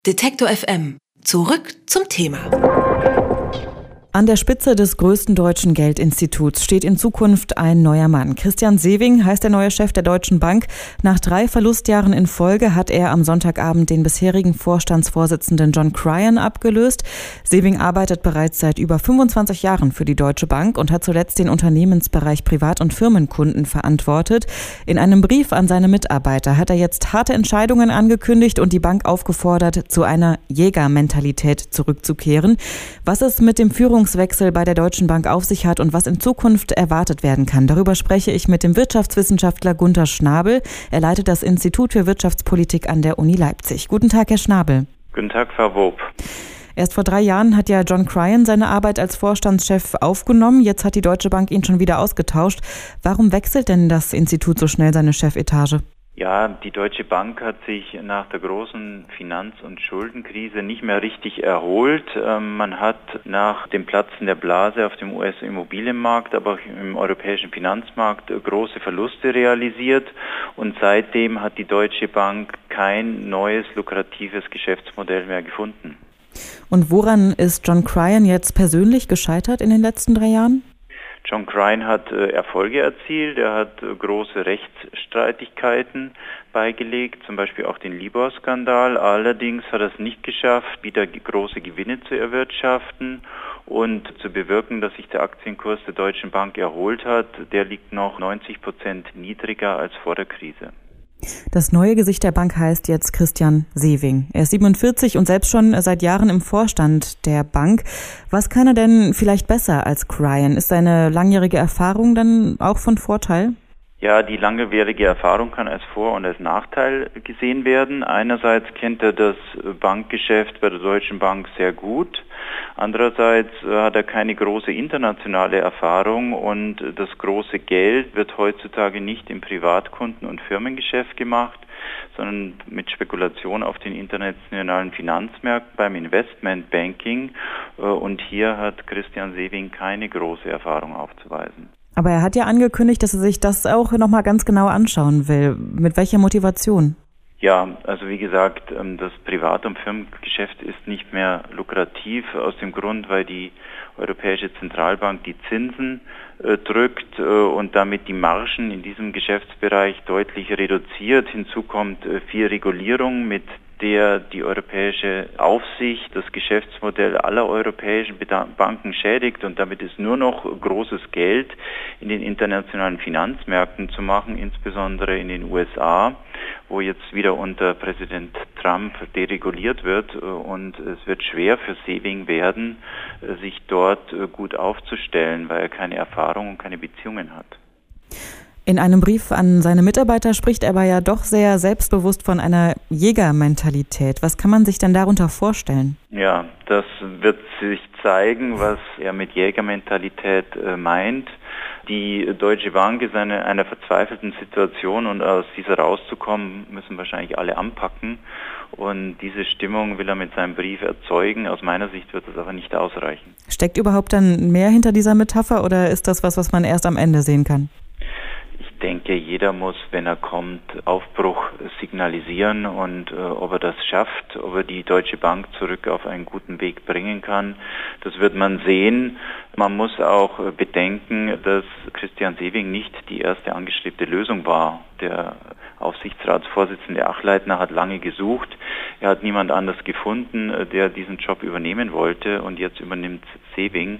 Detektor FM. Zurück zum Thema. An der Spitze des größten deutschen Geldinstituts steht in Zukunft ein neuer Mann. Christian Sewing heißt der neue Chef der Deutschen Bank. Nach 3 Verlustjahren in Folge hat er am Sonntagabend den bisherigen Vorstandsvorsitzenden John Cryan abgelöst. Sewing arbeitet bereits seit über 25 Jahren für die Deutsche Bank und hat zuletzt den Unternehmensbereich Privat- und Firmenkunden verantwortet. In einem Brief an seine Mitarbeiter hat er jetzt harte Entscheidungen angekündigt und die Bank aufgefordert, zu einer Jägermentalität zurückzukehren. Was es mit dem Führungswechsel bei der Deutschen Bank auf sich hat und was in Zukunft erwartet werden kann. Darüber spreche ich mit dem Wirtschaftswissenschaftler Gunter Schnabel. Er leitet das Institut für Wirtschaftspolitik an der Uni Leipzig. Guten Tag, Herr Schnabel. Guten Tag, Frau Wob. Erst vor 3 Jahren hat ja John Cryan seine Arbeit als Vorstandschef aufgenommen. Jetzt hat die Deutsche Bank ihn schon wieder ausgetauscht. Warum wechselt denn das Institut so schnell seine Chefetage? Ja, die Deutsche Bank hat sich nach der großen Finanz- und Schuldenkrise nicht mehr richtig erholt. Man hat nach dem Platzen der Blase auf dem US-Immobilienmarkt, aber auch im europäischen Finanzmarkt große Verluste realisiert. Und seitdem hat die Deutsche Bank kein neues, lukratives Geschäftsmodell mehr gefunden. Und woran ist John Cryan jetzt persönlich gescheitert in den letzten 3 Jahren? John Cryan hat Erfolge erzielt, er hat große Rechtsstreitigkeiten beigelegt, zum Beispiel auch den Libor-Skandal. Allerdings hat er es nicht geschafft, wieder große Gewinne zu erwirtschaften und zu bewirken, dass sich der Aktienkurs der Deutschen Bank erholt hat. Der liegt noch 90% niedriger als vor der Krise. Das neue Gesicht der Bank heißt jetzt Christian Sewing. Er ist 47 und selbst schon seit Jahren im Vorstand der Bank. Was kann er denn vielleicht besser als Cryan? Ist seine langjährige Erfahrung dann auch von Vorteil? Ja, die langjährige Erfahrung kann als Vor- und als Nachteil gesehen werden. Einerseits kennt er das Bankgeschäft bei der Deutschen Bank sehr gut. Andererseits hat er keine große internationale Erfahrung und das große Geld wird heutzutage nicht im Privatkunden- und Firmengeschäft gemacht, sondern mit Spekulation auf den internationalen Finanzmärkten beim Investmentbanking. Und hier hat Christian Sewing keine große Erfahrung aufzuweisen. Aber er hat ja angekündigt, dass er sich das auch nochmal ganz genau anschauen will. Mit welcher Motivation? Ja, also wie gesagt, das Privat- und Firmengeschäft ist nicht mehr lukrativ aus dem Grund, weil die Europäische Zentralbank die Zinsen drückt und damit die Margen in diesem Geschäftsbereich deutlich reduziert. Hinzu kommt viel Regulierung, mit der die europäische Aufsicht das Geschäftsmodell aller europäischen Banken schädigt und damit ist nur noch großes Geld in den internationalen Finanzmärkten zu machen, insbesondere in den USA, wo jetzt wieder unter Präsident Trump dereguliert wird und es wird schwer für Sewing werden, sich dort gut aufzustellen, weil er keine Erfahrung und keine Beziehungen hat. In einem Brief an seine Mitarbeiter spricht er aber ja doch sehr selbstbewusst von einer Jägermentalität. Was kann man sich denn darunter vorstellen? Ja, das wird sich zeigen, was er mit Jägermentalität meint. Die Deutsche Bank ist in einer verzweifelten Situation und aus dieser rauszukommen, müssen wahrscheinlich alle anpacken. Und diese Stimmung will er mit seinem Brief erzeugen. Aus meiner Sicht wird das aber nicht ausreichen. Steckt überhaupt dann mehr hinter dieser Metapher oder ist das was man erst am Ende sehen kann? Ich denke, jeder muss, wenn er kommt, Aufbruch signalisieren und ob er das schafft, ob er die Deutsche Bank zurück auf einen guten Weg bringen kann, das wird man sehen. Man muss auch bedenken, dass Christian Sewing nicht die erste angestrebte Lösung war. Der Aufsichtsratsvorsitzende Achleitner hat lange gesucht. Er hat niemand anders gefunden, der diesen Job übernehmen wollte und jetzt übernimmt Sewing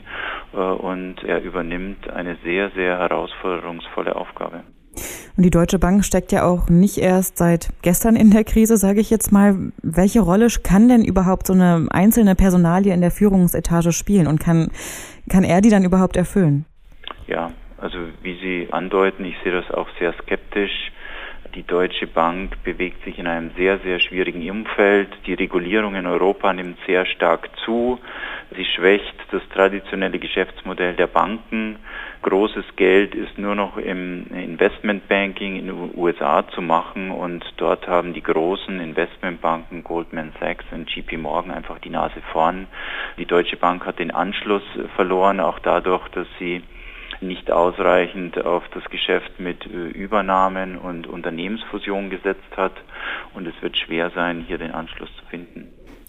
und er übernimmt eine sehr, sehr herausforderungsvolle Aufgabe. Und die Deutsche Bank steckt ja auch nicht erst seit gestern in der Krise, sage ich jetzt mal. Welche Rolle kann denn überhaupt so eine einzelne Personalie in der Führungsetage spielen und kann er die dann überhaupt erfüllen? Ja, also wie Sie andeuten, ich sehe das auch sehr skeptisch. Die Deutsche Bank bewegt sich in einem sehr, sehr schwierigen Umfeld. Die Regulierung in Europa nimmt sehr stark zu. Sie schwächt das traditionelle Geschäftsmodell der Banken. Großes Geld ist nur noch im Investmentbanking in den USA zu machen und dort haben die großen Investmentbanken Goldman Sachs und JP Morgan einfach die Nase vorn. Die Deutsche Bank hat den Anschluss verloren, auch dadurch, dass sie nicht ausreichend auf das Geschäft mit Übernahmen und Unternehmensfusionen gesetzt hat und es wird schwer sein, hier den Anschluss zu finden.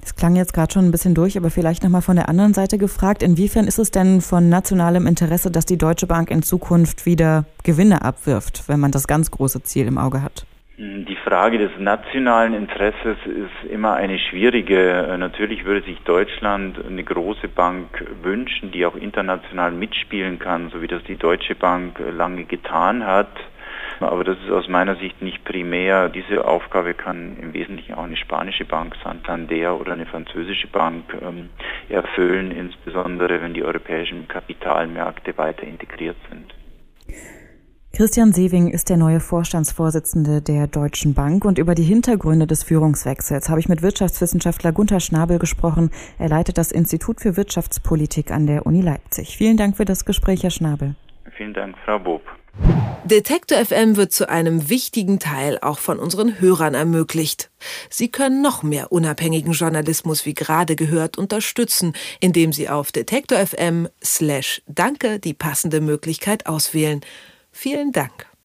Das klang jetzt gerade schon ein bisschen durch, aber vielleicht nochmal von der anderen Seite gefragt. Inwiefern ist es denn von nationalem Interesse, dass die Deutsche Bank in Zukunft wieder Gewinne abwirft, wenn man das ganz große Ziel im Auge hat? Die Frage des nationalen Interesses ist immer eine schwierige. Natürlich würde sich Deutschland eine große Bank wünschen, die auch international mitspielen kann, so wie das die Deutsche Bank lange getan hat. Aber das ist aus meiner Sicht nicht primär. Diese Aufgabe kann im Wesentlichen auch eine spanische Bank, Santander, oder eine französische Bank erfüllen, insbesondere wenn die europäischen Kapitalmärkte weiter integriert sind. Christian Sewing ist der neue Vorstandsvorsitzende der Deutschen Bank und über die Hintergründe des Führungswechsels habe ich mit Wirtschaftswissenschaftler Gunther Schnabel gesprochen. Er leitet das Institut für Wirtschaftspolitik an der Uni Leipzig. Vielen Dank für das Gespräch, Herr Schnabel. Vielen Dank, Frau Bob. Detektor FM wird zu einem wichtigen Teil auch von unseren Hörern ermöglicht. Sie können noch mehr unabhängigen Journalismus, wie gerade gehört, unterstützen, indem Sie auf Detektor FM/Danke die passende Möglichkeit auswählen. Vielen Dank.